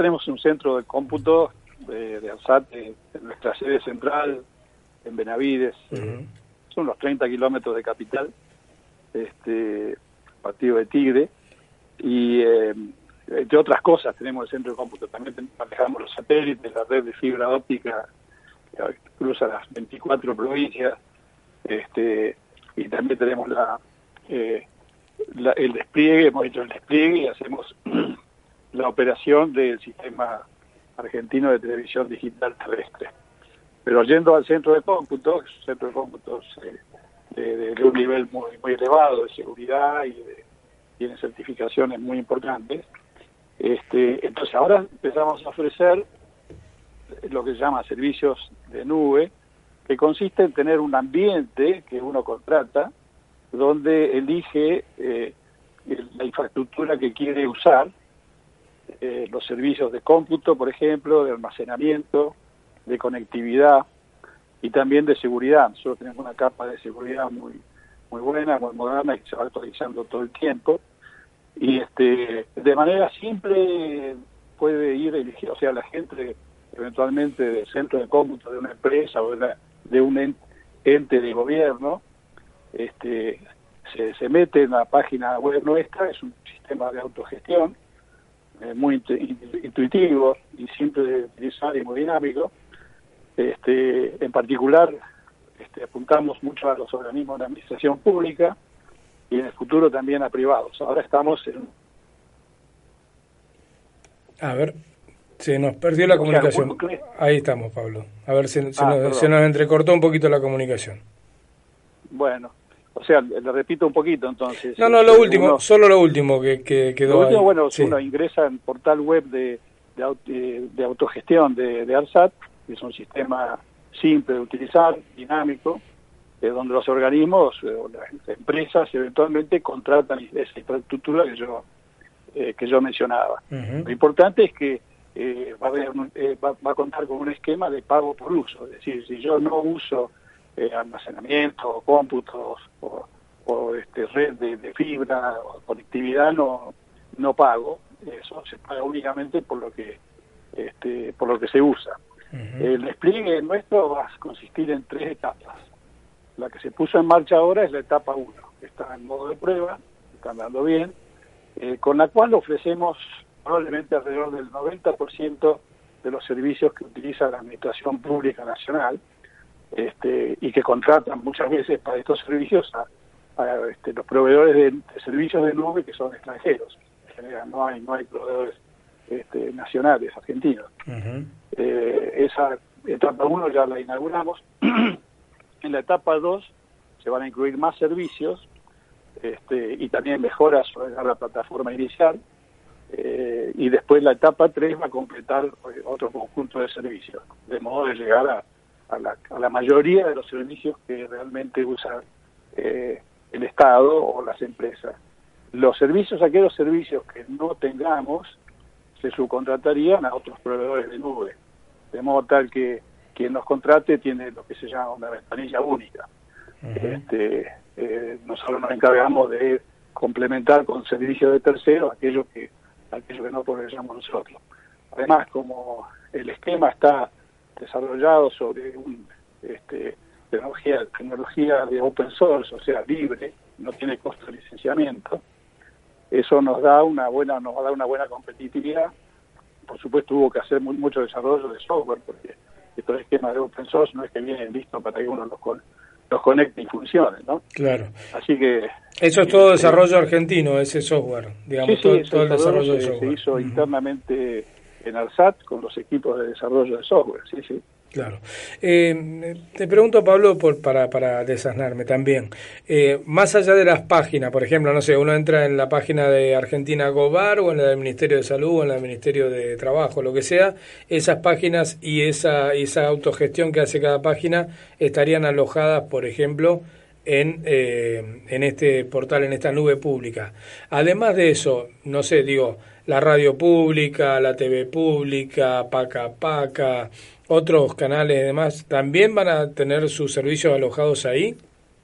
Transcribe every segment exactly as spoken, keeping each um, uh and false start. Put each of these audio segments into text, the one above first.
tenemos un centro de cómputo de, de ARSAT en nuestra sede central, en Benavides, uh-huh. eh, son unos treinta kilómetros de capital, este partido de Tigre, y eh, entre otras cosas tenemos el centro de cómputo, también manejamos los satélites, la red de fibra óptica que cruza las veinticuatro provincias, este y también tenemos la, eh, la el despliegue, hemos hecho el despliegue y hacemos la operación del sistema argentino de televisión digital terrestre. Pero yendo al centro de cómputo, es un centro de cómputos eh, de, de, de un nivel muy muy elevado de seguridad y de, tiene certificaciones muy importantes. Este, entonces ahora empezamos a ofrecer lo que se llama servicios de nube, que consiste en tener un ambiente que uno contrata, donde elige eh, la infraestructura que quiere usar, eh, los servicios de cómputo, por ejemplo, de almacenamiento, de conectividad y también de seguridad. Nosotros tenemos una capa de seguridad muy muy buena, muy moderna, y se va actualizando todo el tiempo. Y este de manera simple puede ir eligiendo, o sea, la gente eventualmente del centro de cómputo de una empresa o de, la, de un ente de gobierno, este se, se mete en la página web nuestra, es un sistema de autogestión eh, muy intuitivo y simple de utilizar y muy dinámico. Este, en particular, este, apuntamos mucho a los organismos de administración pública y en el futuro también a privados. Ahora estamos en... A ver, se nos perdió la comunicación. Ahí estamos, Pablo. A ver, se, se, ah, nos, se nos entrecortó un poquito la comunicación. Bueno, o sea, le repito un poquito entonces. No, no, lo último, uno, solo lo último que, que quedó lo último, ahí. Bueno, sí. Uno ingresa en portal web de, de, de autogestión de, de ARSAT, que es un sistema simple de utilizar, dinámico, eh, donde los organismos eh, o las empresas eventualmente contratan esa infraestructura que yo eh, que yo mencionaba. Uh-huh. Lo importante es que eh, va, a haber, eh, va, va a contar con un esquema de pago por uso, es decir, si yo no uso eh, almacenamiento, o cómputos o, o este, red de, de fibra o conectividad, no no pago, eso se paga únicamente por lo que este, por lo que se usa. Uh-huh. El despliegue nuestro va a consistir en tres etapas. La que se puso en marcha ahora es la etapa uno, que está en modo de prueba, está andando bien, eh, con la cual ofrecemos probablemente alrededor del noventa por ciento de los servicios que utiliza la Administración Pública Nacional, este, y que contratan muchas veces para estos servicios a, a este, los proveedores de, de servicios de nube que son extranjeros. En general no hay, no hay proveedores este, nacionales, argentinos. Uh-huh. Eh, esa etapa uno ya la inauguramos. En la etapa dos se van a incluir más servicios este, y también mejoras sobre la plataforma inicial, eh, y después la etapa tres va a completar otro conjunto de servicios, de modo de llegar a, a, la, a la mayoría de los servicios que realmente usa eh, el Estado o las empresas. Los servicios, aquellos servicios que no tengamos, se subcontratarían a otros proveedores de nube, de modo tal que quien nos contrate tiene lo que se llama una ventanilla única. Uh-huh. Este, eh, nosotros nos encargamos de complementar con servicios de terceros aquellos que aquello que no aprovechamos nosotros. Además, como el esquema está desarrollado sobre un, este, tecnología, tecnología de open source, o sea, libre, no tiene costo de licenciamiento, eso nos da una buena, nos va a dar una buena competitividad. Por supuesto, hubo que hacer muy, mucho desarrollo de software, porque estos esquemas de open source no es que vienen listos para que uno los, con, los conecte y funcione, ¿no? Claro. Así que... Eso es todo eh, desarrollo argentino, ese software, digamos, sí, todo, sí, todo el desarrollo se, de software. Se hizo uh-huh. internamente en ARSAT con los equipos de desarrollo de software, sí, sí. Claro. Eh, te pregunto, Pablo, por, para, para desasnarme también. Eh, más allá de las páginas, por ejemplo, no sé, uno entra en la página de Argentina Gobar o en la del Ministerio de Salud o en la del Ministerio de Trabajo, lo que sea, esas páginas y esa, esa autogestión que hace cada página estarían alojadas, por ejemplo, en, eh, en este portal, en esta nube pública. Además de eso, no sé, digo, la radio pública, la T V pública, Paca Paca, otros canales y demás, ¿también van a tener sus servicios alojados ahí?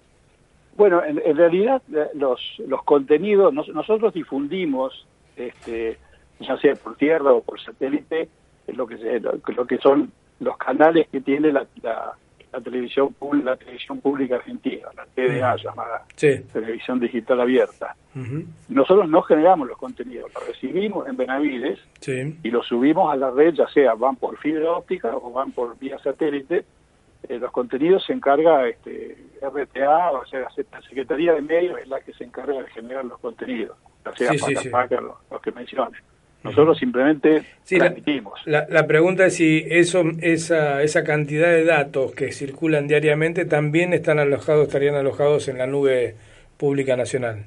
Bueno, en, en realidad los los contenidos, nos, nosotros difundimos este ya sea por tierra o por satélite, es lo que se, lo, lo que son los canales que tiene la, la, la televisión pública, la televisión pública argentina, la T D A, uh-huh. llamada sí. Televisión Digital Abierta. Uh-huh. Nosotros no generamos los contenidos, los recibimos en Benavides sí. y los subimos a la red, ya sea van por fibra óptica o van por vía satélite. Eh, los contenidos se encarga este, R T A, o sea, la Secretaría de Medios es la que se encarga de generar los contenidos, ya sea sí, Paca, sí, Paca, sí. los, los que mencioné. Nosotros simplemente sí, transmitimos. La, la, la pregunta es si eso, esa, esa cantidad de datos que circulan diariamente también están alojados, estarían alojados en la nube pública nacional.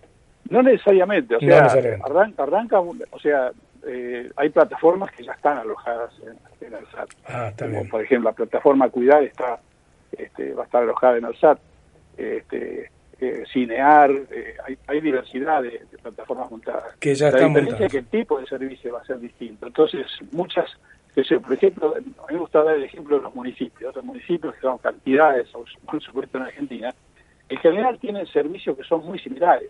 No necesariamente, o sea, no necesariamente. Arranca, arranca, o sea, eh, hay plataformas que ya están alojadas en, en ARSAT. Ah, está como, bien. Por ejemplo, la plataforma Cuidar está, este, va a estar alojada en ARSAT. Este, Eh, Cinear, eh, hay, hay diversidad de, de plataformas montadas. Que ya la están diferencia montadas. Es que el tipo de servicio va a ser distinto. Entonces, muchas, que sé, por ejemplo, a mí me gusta dar el ejemplo de los municipios. Los municipios que son cantidades, por supuesto en Argentina, en general tienen servicios que son muy similares.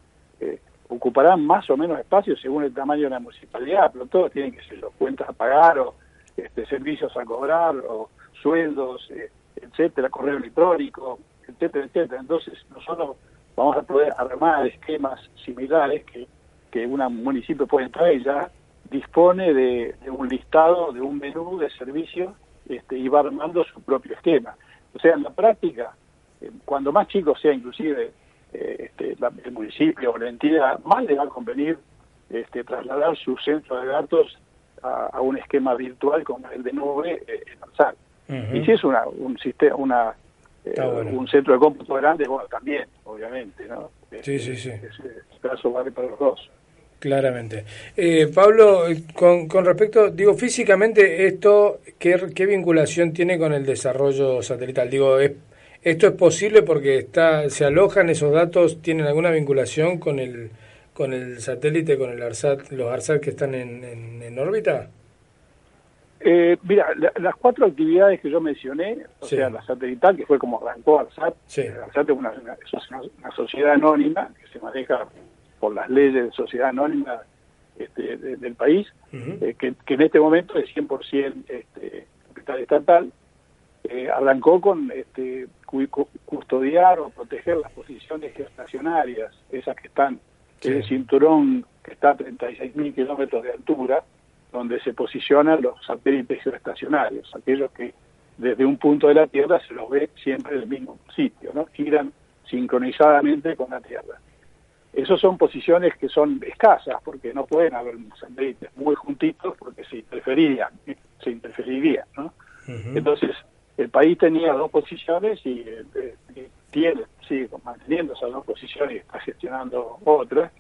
Eh, ocuparán más o menos espacio según el tamaño de la municipalidad, pero todos tienen que ser cuentas a pagar, o este, servicios a cobrar, o sueldos, eh, etcétera, correo electrónico, etcétera, etcétera. Entonces nosotros vamos a poder armar esquemas similares que, que un municipio puede entrar y ya dispone de, de un listado, de un menú de servicios este, y va armando su propio esquema. O sea, en la práctica, eh, cuando más chico sea inclusive eh, este, la, el municipio o la entidad, más le va a convenir este, trasladar su centro de datos a, a un esquema virtual como el de nube eh, en ARSAT. Uh-huh. Y si es una, un sistema, una Eh, bueno. un centro de cómputo grande, bueno, también, obviamente, ¿no? Sí, sí, sí. Ese caso vale para los dos. Claramente. Eh, Pablo, con, con respecto, digo, físicamente, esto, ¿qué, ¿qué vinculación tiene con el desarrollo satelital? Digo, ¿es, ¿esto es posible porque está se alojan esos datos, tienen alguna vinculación con el con el satélite, con el ARSAT, los ARSAT que están en, en, en órbita? Eh, mira, la, las cuatro actividades que yo mencioné, o sí. sea, la satelital, que fue como arrancó ARSAT, sí. ARSAT es una, una, una sociedad anónima que se maneja por las leyes de sociedad anónima este, de, del país, uh-huh. eh, que, que en este momento es cien por ciento este, capital estatal, eh, arrancó con este, cu- custodiar o proteger las posiciones geoestacionarias, esas que están sí. en el cinturón que está a treinta y seis mil kilómetros de altura, donde se posicionan los satélites geoestacionarios, aquellos que desde un punto de la Tierra se los ve siempre en el mismo sitio, ¿no? Giran sincronizadamente con la Tierra. Esas son posiciones que son escasas, porque no pueden haber satélites muy juntitos, porque se interferirían, se interferirían, ¿no? Uh-huh. Entonces, el país tenía dos posiciones y, eh, y tiene, sigue manteniendo esas dos posiciones y está gestionando otras.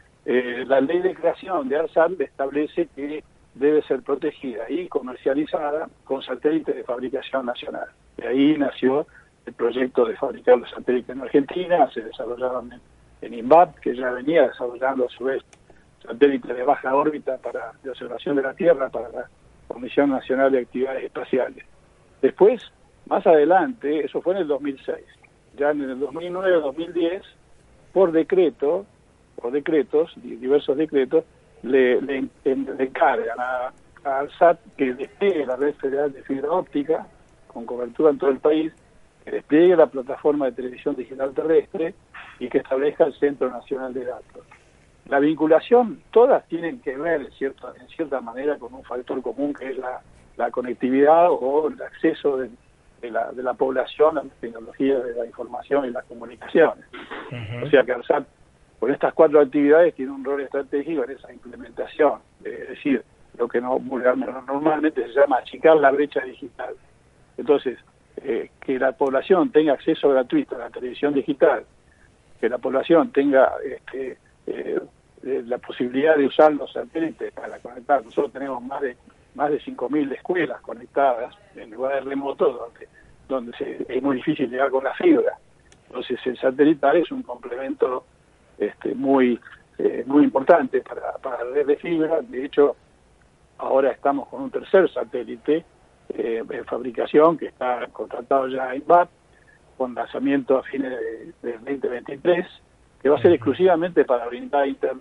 Eh, la ley de creación de ARSAT establece que debe ser protegida y comercializada con satélites de fabricación nacional. De ahí nació el proyecto de fabricar los satélites en Argentina, se desarrollaron en, en INVAP, que ya venía desarrollando a su vez satélites de baja órbita para de observación de la Tierra para la Comisión Nacional de Actividades Espaciales. Después, más adelante, eso fue en el dos mil seis, ya en el dos mil nueve dos mil diez, por decreto, por decretos, diversos decretos, le, le, le encargan a, a ARSAT que despliegue la red federal de fibra óptica con cobertura en todo el país, que despliegue la plataforma de televisión digital terrestre y que establezca el Centro Nacional de Datos. La vinculación, todas tienen que ver en cierta, en cierta manera con un factor común que es la, la conectividad o el acceso de, de, la, de la población a las tecnologías de la información y las comunicaciones. Uh-huh. O sea que ARSAT con estas cuatro actividades tiene un rol estratégico en esa implementación, es decir, lo que no, normalmente se llama achicar la brecha digital. Entonces, eh, que la población tenga acceso gratuito a la televisión digital, que la población tenga este, eh, la posibilidad de usar los satélites para conectar. Nosotros tenemos más de más de cinco mil escuelas conectadas en lugares remotos donde, donde se, es muy difícil llegar con la fibra. Entonces, el satelital es un complemento Este, muy eh, muy importante para, para la red de fibra. De hecho, ahora estamos con un tercer satélite eh, en fabricación que está contratado ya en V A P con lanzamiento a fines del de veinte veintitrés, que va a ser exclusivamente para brindar internet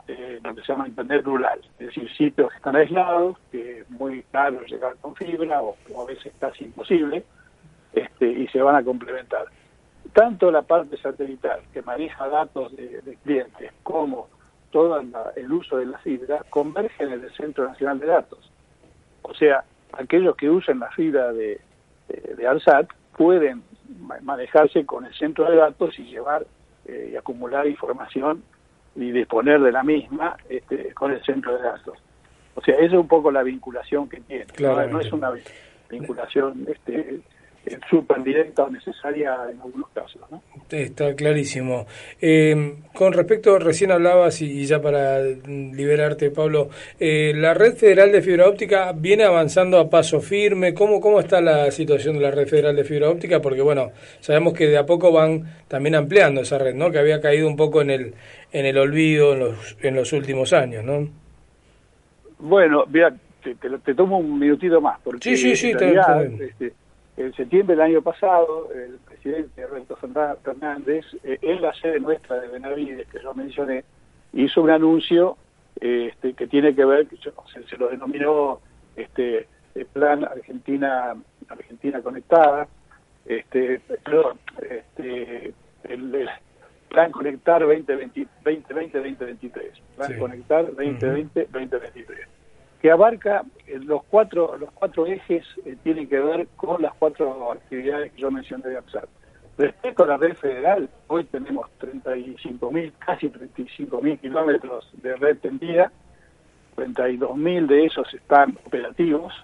eh, lo que se llama Internet rural, es decir, sitios que están aislados, que es muy caro llegar con fibra o, o a veces casi imposible, este, y se van a complementar. Tanto la parte satelital, que maneja datos de, de clientes, como todo la, el uso de la fibra, convergen en el Centro Nacional de Datos. O sea, aquellos que usan la fibra de, de, de ARSAT pueden manejarse con el centro de datos y llevar eh, y acumular información y disponer de la misma este, con el centro de datos. O sea, esa es un poco la vinculación que tiene. No, no es una vinculación este, súper directa o necesaria en algunos casos, ¿no? Está clarísimo. Eh, con respecto, recién hablabas, y, y ya para liberarte, Pablo, eh, la red federal de fibra óptica viene avanzando a paso firme. ¿Cómo, cómo está la situación de la red federal de fibra óptica? Porque, bueno, sabemos que de a poco van también ampliando esa red, ¿no? Que había caído un poco en el en el olvido en los, en los últimos años, ¿no? Bueno, mira, te, te, te tomo un minutito más, porque sí, sí, sí, en realidad, te, te... Este, en septiembre del año pasado, el presidente Alberto Fernández, eh, en la sede nuestra de Benavides, que yo mencioné, hizo un anuncio eh, este, que tiene que ver, que se, se lo denominó este, el Plan Argentina Argentina Conectada, este, perdón, este, el, el Plan Conectar veinte veinte, veinte veinte, veinte veintitrés, Plan sí. Conectar veinte veinte, veinte veintitrés, que abarca eh, los cuatro los cuatro ejes, eh, tienen que ver con las cuatro actividades que yo mencioné de ARSAT. Respecto a la red federal, hoy tenemos treinta y cinco mil, casi treinta y cinco mil kilómetros de red tendida, treinta y dos mil de esos están operativos,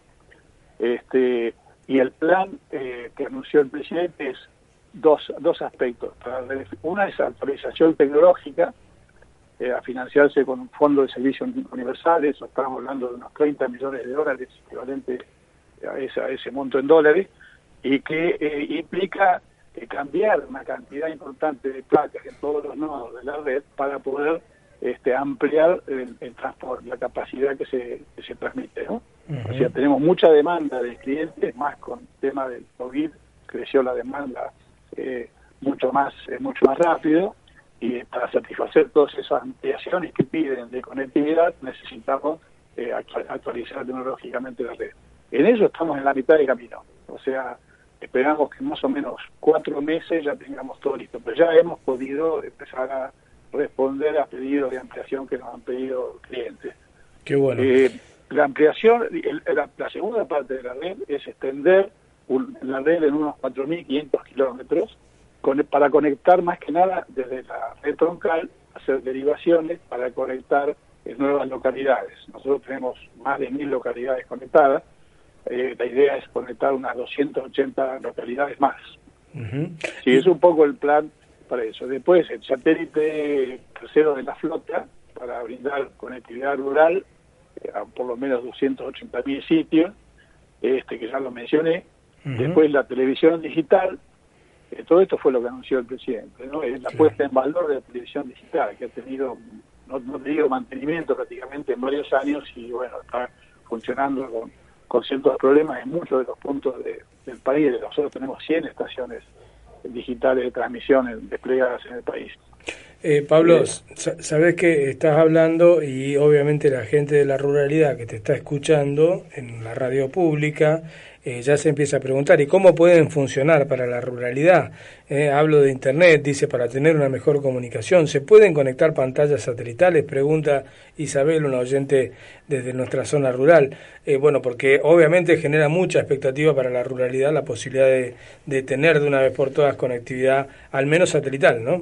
este, y el plan eh, que anunció el presidente es dos, dos aspectos. Una es actualización tecnológica, eh, a financiarse con un fondo de servicios universales, estamos hablando de unos treinta millones de dólares, equivalente a ese, a ese monto en dólares, y que eh, implica eh, cambiar una cantidad importante de placas en todos los nodos de la red para poder este, ampliar el, el transporte, la capacidad que se, que se transmite, ¿no? Uh-huh. O sea, tenemos mucha demanda de clientes, más con el tema del COVID, creció la demanda eh, mucho más eh, mucho más rápido, y para satisfacer todas esas ampliaciones que piden de conectividad necesitamos eh, actualizar tecnológicamente la red. En eso estamos en la mitad del camino, o sea, esperamos que en más o menos cuatro meses ya tengamos todo listo, pero ya hemos podido empezar a responder a pedidos de ampliación que nos han pedido clientes. Qué bueno. Eh, la ampliación, el, la, la segunda parte de la red es extender un, la red en unos cuatro mil quinientos kilómetros con, para conectar más que nada desde la red troncal, hacer derivaciones para conectar en nuevas localidades. Nosotros tenemos más de mil localidades conectadas. Eh, la idea es conectar unas doscientas ochenta localidades más. Uh-huh. Sí, es un poco el plan para eso. Después, el satélite tercero de la flota para brindar conectividad rural eh, a por lo menos doscientos ochenta mil sitios, este que ya lo mencioné. Uh-huh. Después, la televisión digital. Eh, todo esto fue lo que anunció el presidente, ¿no? Es la sí. puesta en valor de la televisión digital, que ha tenido, no, no tenido mantenimiento prácticamente en varios años y, bueno, está funcionando con, con ciertos problemas en muchos de los puntos de, del país. Nosotros tenemos cien estaciones digitales de transmisión desplegadas en el país. Eh, Pablo, eh, sabés que estás hablando y obviamente la gente de la ruralidad que te está escuchando en la radio pública eh, ya se empieza a preguntar, ¿y cómo pueden funcionar para la ruralidad? Eh, hablo de internet, dice, para tener una mejor comunicación. ¿Se pueden conectar pantallas satelitales? Pregunta Isabel, una oyente desde nuestra zona rural. Eh, bueno, porque obviamente genera mucha expectativa para la ruralidad la posibilidad de, de tener de una vez por todas conectividad, al menos satelital, ¿no?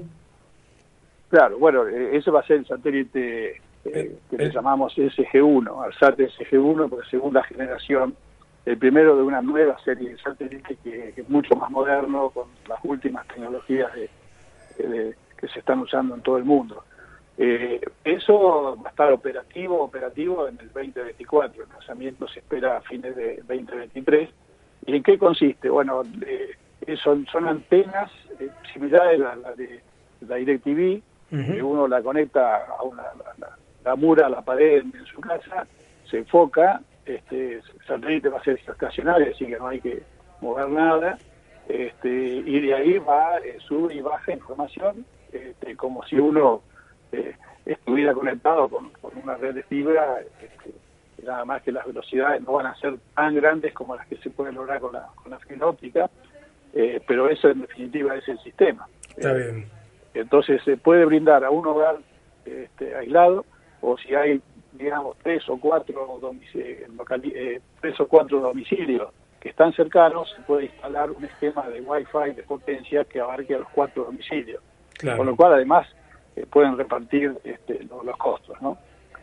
Claro, bueno, eh, ese va a ser el satélite eh, el, que el, le llamamos S G uno, ARSAT S G uno, porque segunda generación, el primero de una nueva serie de satélites que, que es mucho más moderno, con las últimas tecnologías de, de, que se están usando en todo el mundo. Eh, eso va a estar operativo, operativo en el veinte veinticuatro, el lanzamiento se espera a fines de veinte veintitrés. ¿Y en qué consiste? Bueno, eh, son, son antenas eh, similares a la de la DirecTV, uh-huh. que uno la conecta a una la, la, la mura a la pared en, en su casa, se enfoca, este el satélite va a ser estacionario, así que no hay que mover nada, este y de ahí va, eh, sube y baja información, este, como si uno eh, estuviera conectado con, con una red de fibra, este, nada más que las velocidades no van a ser tan grandes como las que se pueden lograr con la, con la fibra óptica, eh, pero eso en definitiva es el sistema. Está eh, bien. Entonces se puede brindar a un hogar este, aislado, o si hay, digamos, tres o cuatro domicilios, eh, tres o cuatro domicilios que están cercanos, se puede instalar un esquema de Wi-Fi de potencia que abarque a los cuatro domicilios. Claro. Con lo cual, además, eh, pueden repartir este, los, los costos, ¿no?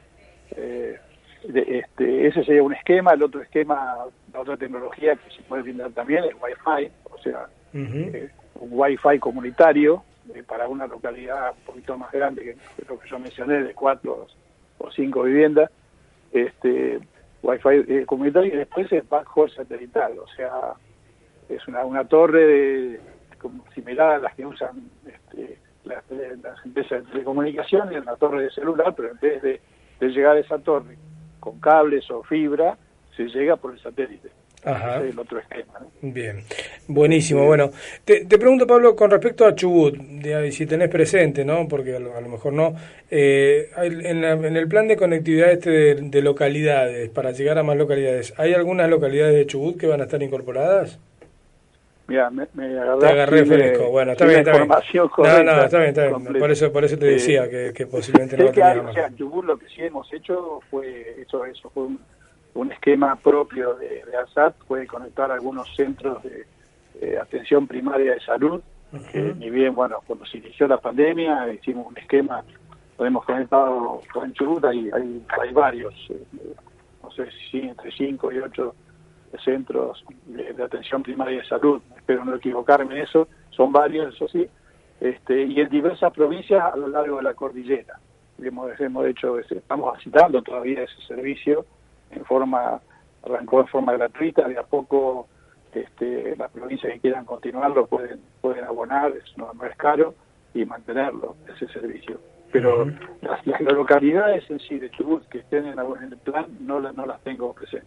Eh, de, este, ese sería un esquema. El otro esquema, la otra tecnología que se puede brindar también es Wi-Fi, o sea, uh-huh. eh, un Wi-Fi comunitario eh, para una localidad un poquito más grande que lo que yo mencioné, de cuatro o cinco viviendas, este Wi-Fi eh, comunitario, y después es backhaul satelital, o sea, es una, una torre de, como similar a las que usan este, las, las empresas de telecomunicaciones, una torre de celular, pero en vez de, de llegar a esa torre con cables o fibra, se llega por el satélite. Ajá. Ese es el otro esquema, ¿no? Bien, buenísimo. Sí. Bueno, te, te pregunto, Pablo, con respecto a Chubut, de, si tenés presente, ¿no? Porque a lo, a lo mejor no. Eh, en, la, en el plan de conectividad este de, de localidades, para llegar a más localidades, ¿hay algunas localidades de Chubut que van a estar incorporadas? Mira, me, me agarré, te agarré fresco. Bueno, está bien, está bien. No, no, está bien, está bien. Completa. Por eso, por eso te decía eh, que, que posiblemente no lo teníamos. O sea, en Chubut lo que sí hemos hecho fue eso, eso fue un, un esquema propio de, de ARSAT, fue conectar algunos centros de eh, atención primaria de salud, uh-huh. que ni bien, bueno, cuando se inició la pandemia, hicimos un esquema, lo hemos conectado con Chubut, hay, hay, hay varios, eh, no sé si entre cinco y ocho centros de, de atención primaria de salud, espero no equivocarme en eso, son varios, eso sí, este, y en diversas provincias a lo largo de la cordillera. Hemos, hemos hecho, estamos visitando todavía ese servicio, en forma, arrancó en forma gratuita, de a poco este, las provincias que quieran continuarlo pueden pueden abonar, es, no, no es caro, y mantenerlo, ese servicio. Pero uh-huh. las, las localidades en sí de Chubut que estén en, en el plan no, no las tengo presentes.